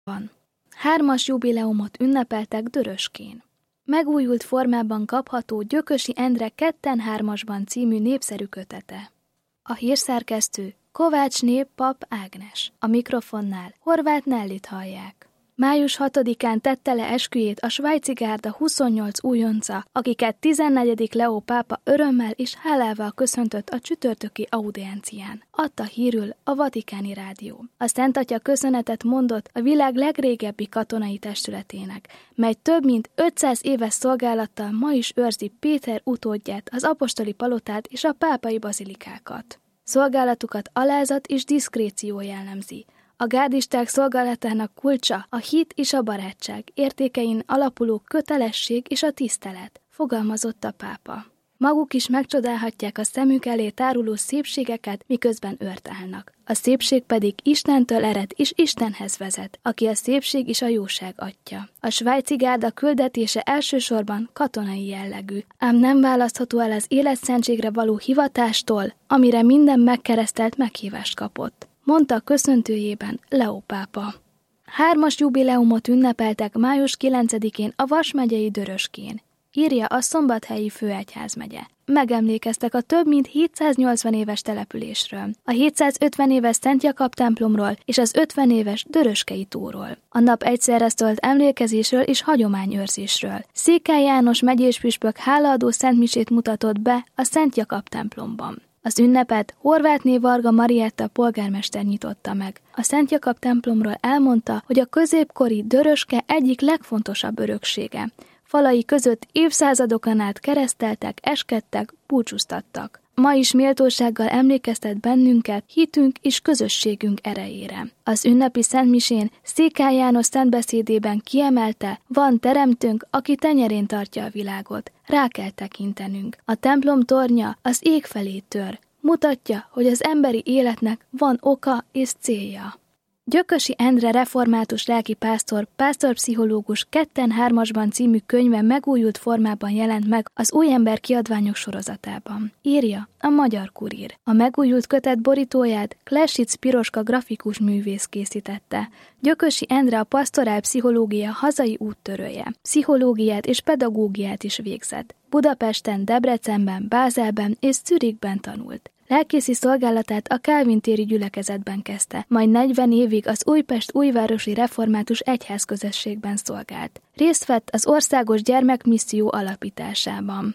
van. 3. jubileumot ünnepeltek Döröskén. Megújult formában kapható Gyökösi Endre 2-3-asban című népszerű kötete. A hírszerkesztő Kovácsné Pap Ágnes. A mikrofonnál Horváth Nellit hallják. Május 6-án tette le esküjét a svájci gárda 28 újonca, akiket 14. Leó pápa örömmel és hálával köszöntött a csütörtöki audiencián. Adta hírül a Vatikáni Rádió. A Szent Atya köszönetet mondott a világ legrégebbi katonai testületének, mely több mint 500 éves szolgálattal ma is őrzi Péter utódját, az apostoli palotát és a pápai bazilikákat. Szolgálatukat alázat és diszkréció jellemzi. A gárdisták szolgálatának kulcsa a hit és a barátság, értékein alapuló kötelesség és a tisztelet, fogalmazott a pápa. Maguk is megcsodálhatják a szemük elé táruló szépségeket, miközben őrt állnak. A szépség pedig Istentől ered és Istenhez vezet, aki a szépség és a jóság atya. A svájci gárda küldetése elsősorban katonai jellegű, ám nem választható el az életszentségre való hivatástól, amire minden megkeresztelt meghívást kapott, mondta köszöntőjében Leó pápa. 3. jubileumot ünnepeltek május 9-én a Vas megyei Döröskén, írja a Szombathelyi Főegyházmegye. Megemlékeztek a több mint 780 éves településről, a 750 éves Szent Jakab templomról és az 50 éves Döröskei tóról. A nap egyszerre szólt emlékezésről és hagyományőrzésről. Székely János megyés püspök hálaadó szentmisét mutatott be a Szent Jakab templomban. Az ünnepet Horváthné Varga Marietta polgármester nyitotta meg. A Szent Jakab templomról elmondta, hogy a középkori Döröske egyik legfontosabb öröksége. Falai között évszázadokon át kereszteltek, eskedtek, búcsúztattak. Ma is méltósággal emlékeztet bennünket hitünk és közösségünk erejére. Az ünnepi szentmisén Székely János szentbeszédében kiemelte, van teremtőnk, aki tenyerén tartja a világot. Rá kell tekintenünk. A templom tornya az ég felé tör. Mutatja, hogy az emberi életnek van oka és célja. Gyökösi Endre református lelkipásztor, pásztorpszichológus 2-3-asban című könyve megújult formában jelent meg az Új Ember kiadványok sorozatában. Írja a Magyar Kurír. A megújult kötet borítóját Klesic Piroska grafikus művész készítette. Gyökösi Endre a pastorál pszichológia hazai úttörője. Pszichológiát és pedagógiát is végzett. Budapesten, Debrecenben, Bázelben és Zürichben tanult. Lelkészi szolgálatát a Kálvin téri gyülekezetben kezdte, majd 40 évig az Újpest újvárosi református egyházközösségben szolgált. Részt vett az országos gyermekmisszió alapításában.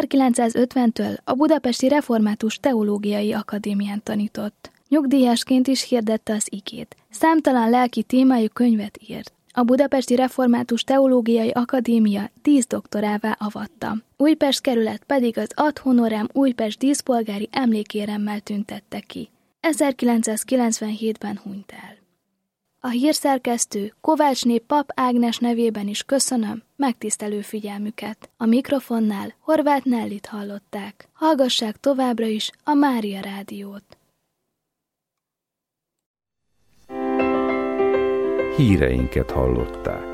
1950-től a Budapesti Református Teológiai Akadémián tanított. Nyugdíjasként is hirdette az igét. Számtalan lelki témájú könyvet írt. A Budapesti Református Teológiai Akadémia díszdoktorává avatta. Újpest kerület pedig az ad honorem Újpest díszpolgári emlékéremmel tüntette ki. 1997-ben hunyt el. A hírszerkesztő Kovácsné Pap Ágnes nevében is köszönöm megtisztelő figyelmüket. A mikrofonnál Horváth Nellit hallották. Hallgassák továbbra is a Mária Rádiót. Híreinket hallották.